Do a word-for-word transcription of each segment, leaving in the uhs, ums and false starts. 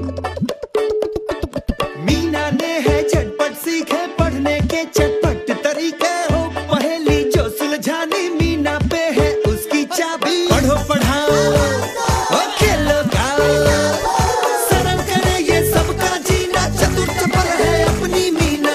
मीना ने है झटपट सीखे पढ़ने के चटपट तरीके हो, पहेली जो सुलझानी मीना पे है उसकी चाबी। पढ़ो पढ़ाओ और खेलो गाओ, सरल करे ये सबका जीना, चतुर चपल है अपनी मीना।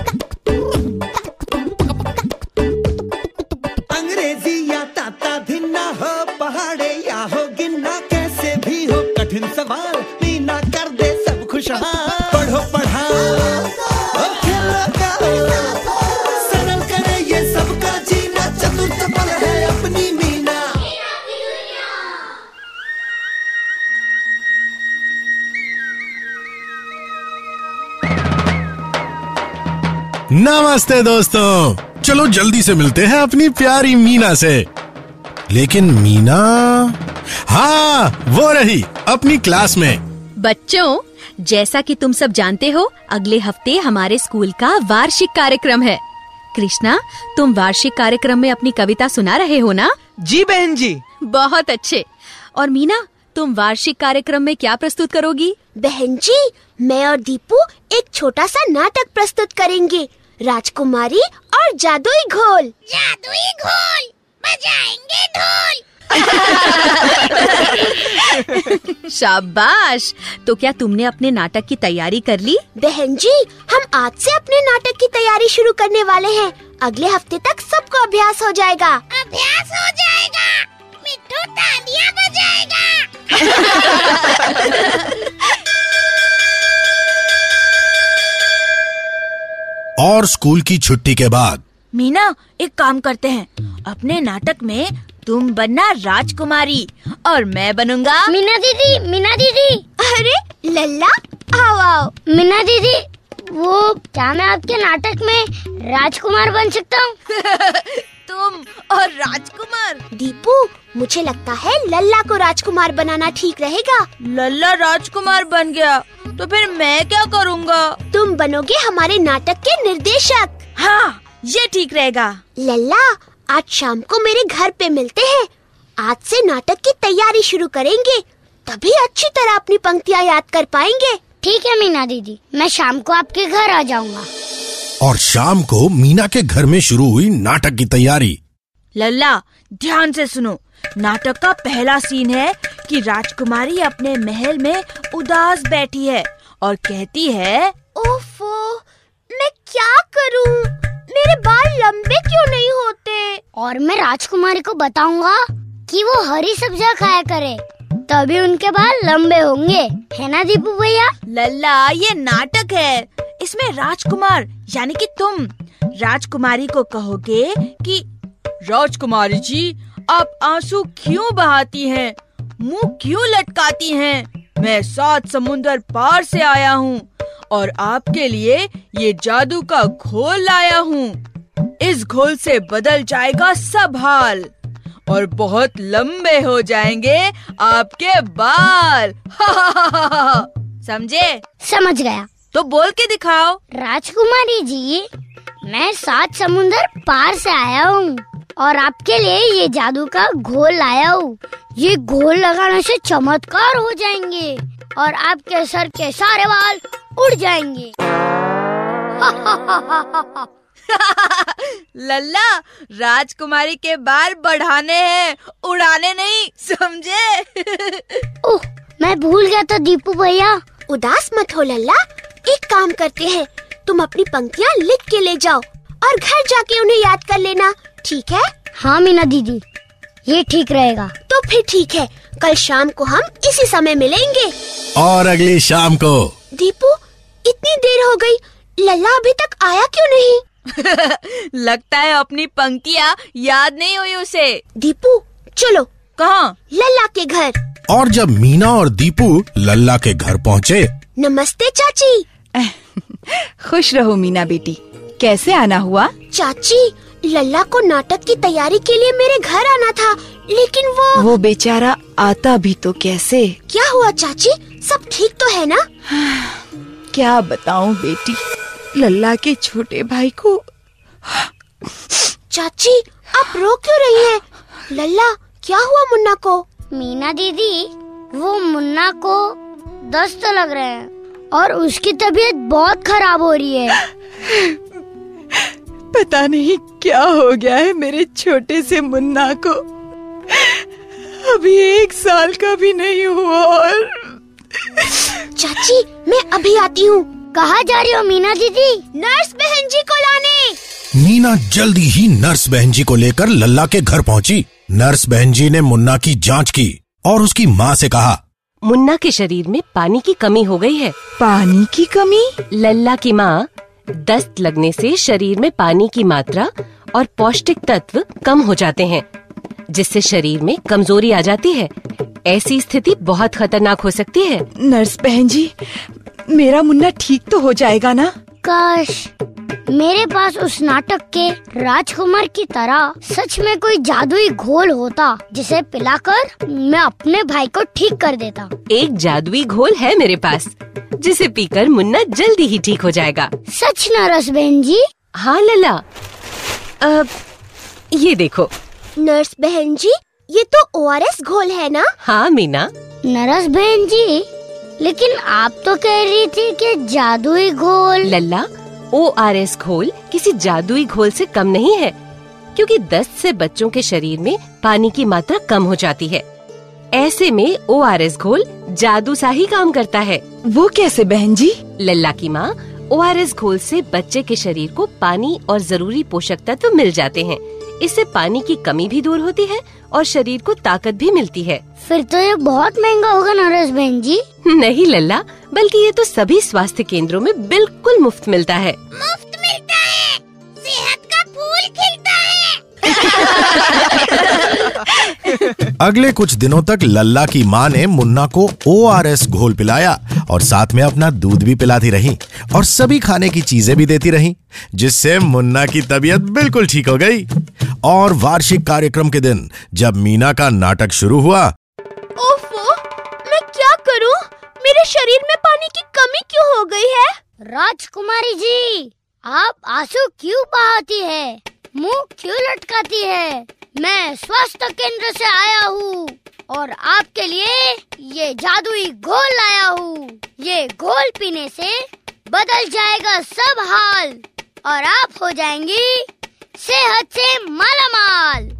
अंग्रेजी या ताता धिन्ना हो, पहाड़े या हो गिन्ना, कैसे भी हो कठिन सवाल मीना कर दे सब खुशहाल। पढ़ो पढ़ाओ और खेलो गाओ, सरल करे ये सबका जीना, चतुर चपल है अपनी मीना। नमस्ते दोस्तों, चलो जल्दी से मिलते हैं अपनी प्यारी मीना से। लेकिन मीना, हाँ वो रही अपनी क्लास में। बच्चों, जैसा कि तुम सब जानते हो, अगले हफ्ते हमारे स्कूल का वार्षिक कार्यक्रम है। कृष्णा, तुम वार्षिक कार्यक्रम में अपनी कविता सुना रहे हो ना? जी बहन जी। बहुत अच्छे। और मीना, तुम वार्षिक कार्यक्रम में क्या प्रस्तुत करोगी? बहन जी, मैं और दीपू एक छोटा सा नाटक प्रस्तुत करेंगे, राजकुमारी और जादुई घोल। जादुई घोल, बजाएंगे ढोल। शाबाश। तो क्या तुमने अपने नाटक की तैयारी कर ली? बहन जी, हम आज से अपने नाटक की तैयारी शुरू करने वाले हैं। अगले हफ्ते तक सबको अभ्यास हो जाएगा। अभ्यास हो जाएगा, मिट्टू तालियां बजाएगा। और स्कूल की छुट्टी के बाद मीना, एक काम करते हैं, अपने नाटक में तुम बनना राजकुमारी और मैं बनूंगा मीना दीदी। मीना दीदी, अरे लल्ला, आओ आओ। मीना दीदी, वो क्या मैं आपके नाटक में राजकुमार बन सकता हूँ? तुम और राजकुमार? दीपू, मुझे लगता है लल्ला को राजकुमार बनाना ठीक रहेगा। लल्ला राजकुमार बन गया तो फिर मैं क्या करूँगा? तुम बनोगे हमारे नाटक के निर्देशक। हाँ, ये ठीक रहेगा। लल्ला, आज शाम को मेरे घर पे मिलते हैं। आज से नाटक की तैयारी शुरू करेंगे, तभी अच्छी तरह अपनी पंक्तियाँ याद कर पाएंगे। ठीक है मीना दीदी, मैं शाम को आपके घर आ जाऊंगा। और शाम को मीना के घर में शुरू हुई नाटक की तैयारी। लल्ला, ध्यान से सुनो। नाटक का पहला सीन है कि राजकुमारी अपने महल में उदास बैठी है और कहती है, ओफो, मैं क्या करूं? मेरे बाल लंबे क्यों नहीं होते? और मैं राजकुमारी को बताऊंगा कि वो हरी सब्जियां खाया करे, तभी उनके बाल लंबे होंगे, है ना दीपू भैया? लल्ला, ये नाटक है, इसमें राजकुमार यानी कि तुम राजकुमारी को कहोगे कि राजकुमारी जी, आप आंसू क्यों बहाती हैं? मुंह क्यों लटकाती हैं? मैं सात समुंदर पार से आया हूँ और आपके लिए ये जादू का घोल लाया हूँ। इस घोल से बदल जाएगा सब हाल और बहुत लंबे हो जाएंगे आपके बाल। समझे? समझ गया। तो बोल के दिखाओ। राजकुमारी जी, मैं सात समुंदर पार से आया हूँ और आपके लिए ये जादू का घोल लाया हूँ। ये घोल लगाने से चमत्कार हो जाएंगे और आपके सर के सारे बाल उड़ जाएंगे। लल्ला, राजकुमारी के बाल बढ़ाने हैं, उड़ाने नहीं, समझे? ओह, मैं भूल गया था दीपू भैया। उदास मत हो लल्ला, एक काम करते हैं, तुम अपनी पंक्तियाँ लिख के ले जाओ और घर जाके उन्हें याद कर लेना, ठीक है? हाँ मीना दीदी, ये ठीक रहेगा। तो फिर ठीक है, कल शाम को हम इसी समय मिलेंगे। और अगली शाम को। दीपू, इतनी देर हो गई, लल्ला अभी तक आया क्यों नहीं? लगता है अपनी पंक्तियाँ याद नहीं हुई उसे। दीपू, चलो। कहाँ? लल्ला के घर। और जब मीना और दीपू लल्ला के घर पहुँचे। नमस्ते चाची। खुश रहो मीना बेटी, कैसे आना हुआ? चाची, लल्ला को नाटक की तैयारी के लिए मेरे घर आना था, लेकिन वो वो बेचारा आता भी तो कैसे। क्या हुआ चाची, सब ठीक तो है ना? क्या बताऊं बेटी, लल्ला के छोटे भाई को। चाची, आप रो क्यों रही हैं? लल्ला, क्या हुआ मुन्ना को? मीना दीदी, वो मुन्ना को दस्त लग रहे हैं और उसकी तबीयत बहुत खराब हो रही है। पता नहीं क्या हो गया है मेरे छोटे से मुन्ना को। अभी एक साल का भी नहीं हुआ और चाची, मैं अभी आती हूँ। कहाँ जा रही हो मीना दीदी? नर्स बहन जी को लाने। मीना जल्दी ही नर्स बहन जी को लेकर लल्ला के घर पहुंची। नर्स बहन जी ने मुन्ना की जांच की और उसकी माँ से कहा, मुन्ना के शरीर में पानी की कमी हो गई है। पानी की कमी? लल्ला की माँ, दस्त लगने से शरीर में पानी की मात्रा और पौष्टिक तत्व कम हो जाते हैं, जिससे शरीर में कमजोरी आ जाती है। ऐसी स्थिति बहुत खतरनाक हो सकती है। नर्स बहन जी, मेरा मुन्ना ठीक तो हो जाएगा ना? काश मेरे पास उस नाटक के राजकुमार की तरह सच में कोई जादुई घोल होता, जिसे पिलाकर मैं अपने भाई को ठीक कर देता। एक जादुई घोल है मेरे पास, जिसे पीकर मुन्ना जल्दी ही ठीक हो जाएगा। सच ना नर्स बहन जी? हाँ लल्ला, अब ये देखो। नर्स बहन जी, ये तो ओ आर एस घोल है ना? हाँ मीना। नर्स बहन जी, लेकिन आप तो कह रही थी कि जादुई घोल। लल्ला, ओ आर एस घोल किसी जादुई घोल से कम नहीं है, क्योंकि दस्त से बच्चों के शरीर में पानी की मात्रा कम हो जाती है। ऐसे में ओ आर एस घोल जादू सा ही काम करता है। वो कैसे बहन जी? लल्ला की माँ, ओ आर एस घोल से बच्चे के शरीर को पानी और जरूरी पोषक तत्व मिल जाते हैं। इससे पानी की कमी भी दूर होती है और शरीर को ताकत भी मिलती है। फिर तो ये बहुत महंगा होगा नर्स बहन जी। नहीं लल्ला, बल्कि ये तो सभी स्वास्थ्य केंद्रों में बिल्कुल मुफ्त मिलता है। मुफ्त मिलता है? सेहत का फूल खिलता है। अगले कुछ दिनों तक लल्ला की माँ ने मुन्ना को ओ आर एस घोल पिलाया और साथ में अपना दूध भी पिलाती रही और सभी खाने की चीजें भी देती रही, जिससे मुन्ना की तबीयत बिल्कुल ठीक हो गई। और वार्षिक कार्यक्रम के दिन जब मीना का नाटक शुरू हुआ, ओफो, मैं क्या करूं? मेरे शरीर में पानी की कमी क्यों हो गई है? राजकुमारी जी, आप आंसू क्यों बहाती है? मुंह क्यों लटकाती है? मैं स्वास्थ्य केंद्र से आया हूँ और आपके लिए ये जादुई घोल लाया हूँ। ये घोल पीने से बदल जाएगा सब हाल और आप हो जाएंगी सेहत से मालामाल।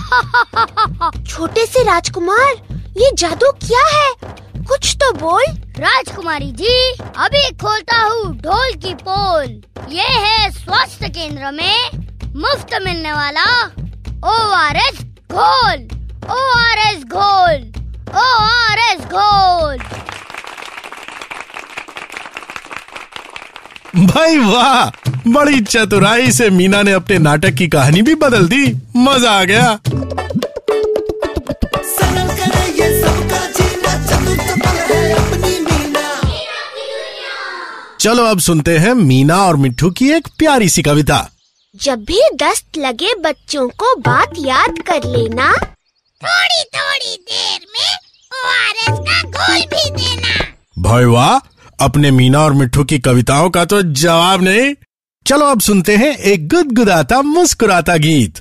छोटे से राजकुमार, ये जादू क्या है? कुछ तो बोल। राजकुमारी जी, अभी खोलता हूँ ढोल की पोल। ये है स्वास्थ्य केंद्र में मुफ्त मिलने वाला ओ आर एस घोल। ओ आर एस घोल, ओ आर एस घोल। भाई वाह, बड़ी चतुराई से मीना ने अपने नाटक की कहानी भी बदल दी। मजा आ गया। सरल करे ये सबका जीना, चतुर चपल है अपनी मीना। चलो अब सुनते हैं मीना और मिट्ठू की एक प्यारी सी कविता। जब भी दस्त लगे बच्चों को बात याद कर लेना, थोड़ी थोड़ी देर में ओ आर एस का घोल भी देना। भाई वाह, अपने मीना और मिट्ठू की कविताओं का तो जवाब नहीं। चलो अब सुनते हैं एक गुदगुदाता मुस्कुराता गीत।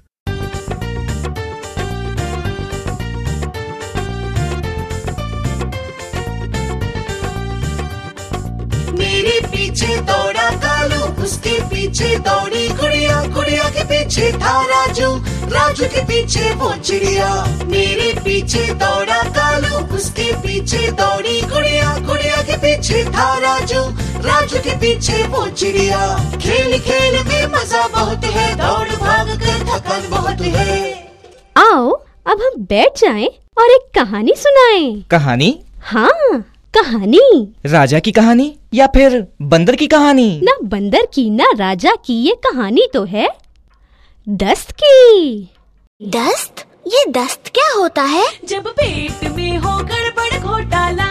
मेरे पीछे दौड़ा कालू, उसके पीछे दौड़ी गुड़िया, गुड़िया के पीछे था राजू, राजू के पीछे वो चिड़िया। मेरे पीछे दौड़ा कालू, उसके पीछे दौड़ी गुड़िया, गुड़िया के पीछे था राजू, राजू के पीछे वो चिड़िया। खेल खेल में मजा बहुत है, दौड़ भाग कर थकान बहुत है। आओ अब हम बैठ जाएं और एक कहानी सुनाएं। कहानी? हाँ, कहानी। राजा की कहानी या फिर बंदर की कहानी? ना बंदर की ना राजा की, ये कहानी तो है दस्त की। दस्त? ये दस्त क्या होता है? जब पेट में हो गड़बड़ घोटाला,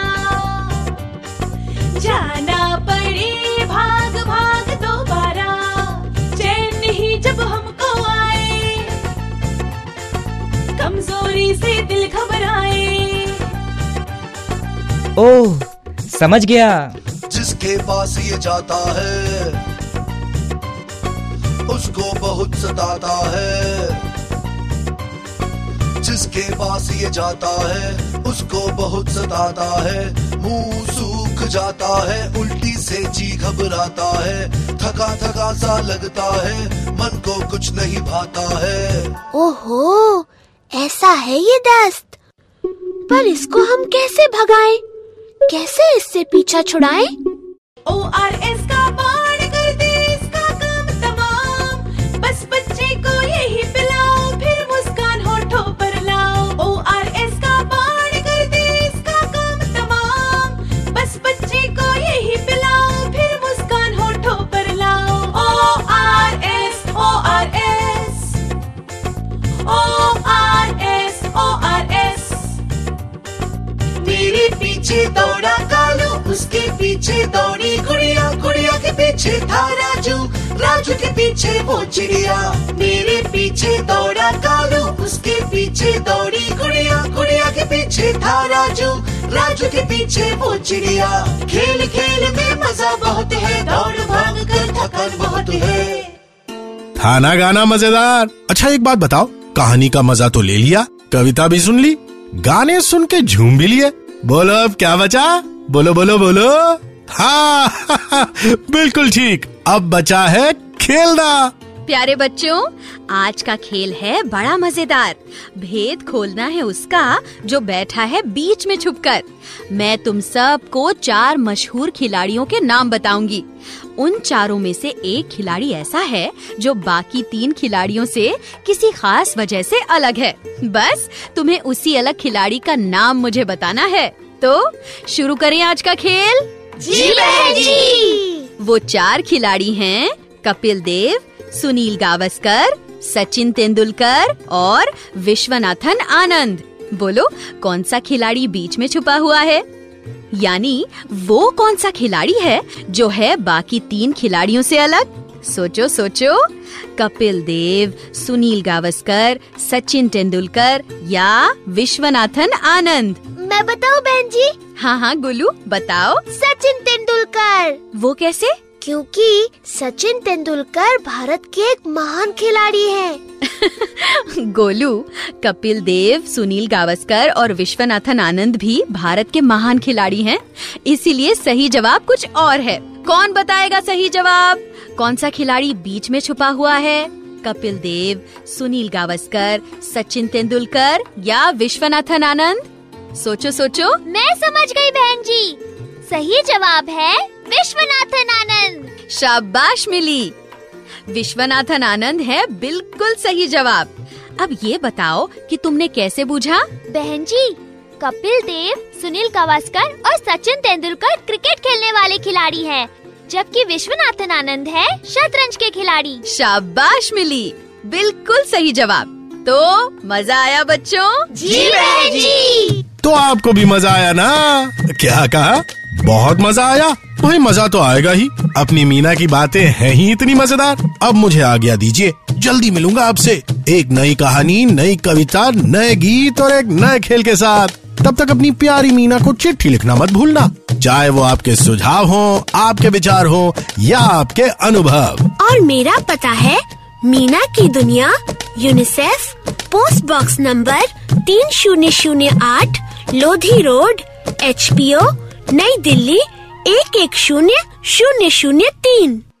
जाना पड़े भाग भाग दोबारा, चैन नहीं जब हमको आए, कमजोरी से दिल घबराए। ओह, समझ गया। जिसके पास ये जाता है उसको बहुत सताता है, जिसके पास ये जाता है उसको बहुत सताता है। मुंह सूख सूख जाता है, उल्टी से जी घबराता है, थका थका सा लगता है, मन को कुछ नहीं भाता है। ओहो, ऐसा है ये दस्त। पर इसको हम कैसे भगाएं? कैसे इससे पीछा छुड़ाएं? ओ आर एस का बाण कर दे इसका काम तमाम, बस बच्चे को यही पिलाओ, फिर मुस्कान होठों पर लाओ। ओ आर एस का बाण कर दे इसका काम तमाम, बस बच्चे को यही पिलाओ, फिर मुस्कान होठों पर लाओ। O R S, O R S, O R S, O R S. मेरे पीछे दौड़ा कालू, उसके पीछे दौड़ी गुड़िया, गुड़िया के पीछे था राजू, राजू के पीछे वो चिड़िया। मेरे पीछे दौड़ा कालू, उसके पीछे दौड़ी गुड़िया, गुड़िया के पीछे था राजू, राजू के पीछे वो चिड़िया। खेल खेल में मजा बहुत है, दौड़ भाग कर थकान बहुत है। था ना गाना मजेदार। अच्छा एक बात बताओ, कहानी का मजा तो ले लिया, कविता भी सुन ली, गाने सुन के झूम भी लिए, बोलो अब क्या बचा? बोलो बोलो बोलो। हाँ, हाँ, हाँ बिल्कुल ठीक, अब बचा है खेलना। प्यारे बच्चों, आज का खेल है बड़ा मजेदार। भेद खोलना है उसका जो बैठा है बीच में छुपकर। मैं तुम सब को चार मशहूर खिलाड़ियों के नाम बताऊंगी। उन चारों में से एक खिलाड़ी ऐसा है जो बाकी तीन खिलाड़ियों से किसी खास वजह से अलग है। बस तुम्हें उसी अलग खिलाड़ी का नाम मुझे बताना है। तो शुरू करें आज का खेल। जी बहन जी। वो चार खिलाड़ी हैं कपिल देव, सुनील गावस्कर, सचिन तेंदुलकर और विश्वनाथन आनंद। बोलो कौन सा खिलाड़ी बीच में छुपा हुआ है? यानी वो कौन सा खिलाड़ी है जो है बाकी तीन खिलाड़ियों से अलग? सोचो सोचो। कपिल देव, सुनील गावस्कर, सचिन तेंदुलकर या विश्वनाथन आनंद? मैं बताऊं बहन जी? हाँ हाँ गोलू बताओ। सचिन तेंदुलकर। वो कैसे? क्योंकि सचिन तेंदुलकर भारत के एक महान खिलाड़ी हैं। गोलू, कपिल देव, सुनील गावस्कर और विश्वनाथन आनंद भी भारत के महान खिलाड़ी हैं, इसीलिए सही जवाब कुछ और है। कौन बताएगा सही जवाब? कौन सा खिलाड़ी बीच में छुपा हुआ है? कपिल देव, सुनील गावस्कर, सचिन तेंदुलकर या विश्वनाथन आनंद? सोचो सोचो। मैं समझ गई बहन जी, सही जवाब है विश्वनाथन आनंद। शाबाश मिली, विश्वनाथन आनंद है बिल्कुल सही जवाब। अब ये बताओ कि तुमने कैसे बूझा? बहन जी, कपिल देव, सुनील गावस्कर और सचिन तेंदुलकर क्रिकेट खेलने वाले खिलाड़ी हैं, जबकि विश्वनाथन आनंद है शतरंज के खिलाड़ी। शाबाश मिली, बिल्कुल सही जवाब। तो मजा आया बच्चों? जी बहन जी। तो आपको भी मजा आया ना? क्या कहा? बहुत मजा आया? वही मजा तो आएगा ही, अपनी मीना की बातें हैं ही इतनी मजेदार। अब मुझे आज्ञा दीजिए, जल्दी मिलूंगा आपसे एक नई कहानी, नई कविता, नए गीत और एक नए खेल के साथ। तब तक अपनी प्यारी मीना को चिट्ठी लिखना मत भूलना, चाहे वो आपके सुझाव हो, आपके विचार हो या आपके अनुभव। और मेरा पता है मीना की दुनिया, यूनिसेफ, पोस्ट बॉक्स नंबर तीन शून्य शून्य आठ, Lodhi road, H P O, Nai Delhi एक एक शून्य शून्य शून्य तीन।